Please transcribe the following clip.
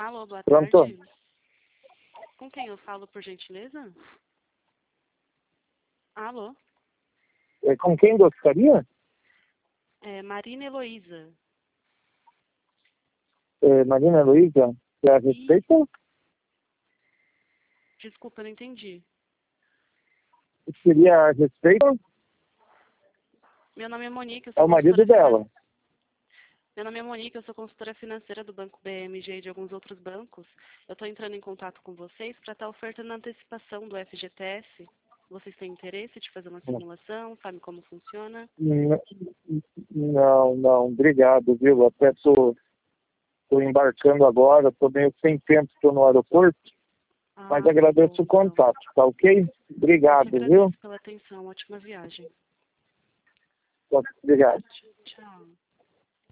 Alô, boa Pronto? tarde. Com quem eu falo, por gentileza? Alô? Com quem gostaria? Marina Heloísa. Marina Luísa, a respeito? Desculpa, eu não entendi. Seria a respeito? Meu nome é Monique, eu É sou o marido consultora dela. Meu nome é Monique, eu sou consultora financeira do Banco BMG e de alguns outros bancos. Eu estou entrando em contato com vocês para estar ofertando antecipação do FGTS. Vocês têm interesse de fazer uma simulação? Sabe como funciona? Não, obrigado, viu? Até estou embarcando agora, estou meio sem tempo, estou no aeroporto, mas Tá agradeço bom, o contato, tá ok? Eu Obrigado, que viu? agradeço pela atenção. Ótima viagem. Obrigado. Tchau.